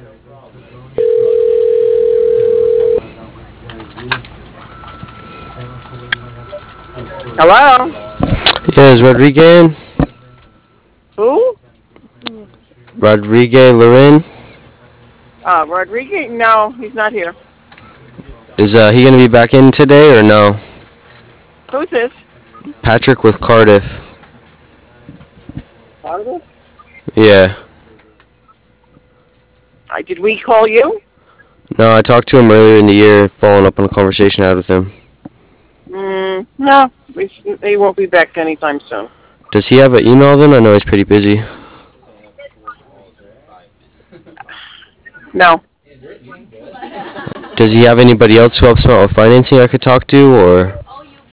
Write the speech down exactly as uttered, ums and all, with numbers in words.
Hello? Yes, Rodriguez. Who? Rodriguez Loren. Uh, Rodriguez? No, he's not here. Is uh, he gonna be back in today or no? Who's this? Patrick with Cardiff. Cardiff? Yeah. Uh, did we call you? No, I talked to him earlier in the year, following up on a conversation I had with him. Mm, no, we, he won't be back anytime soon. Does he have an email then? I know he's pretty busy. No. Does he have anybody else who helps him out with financing I could talk to, or?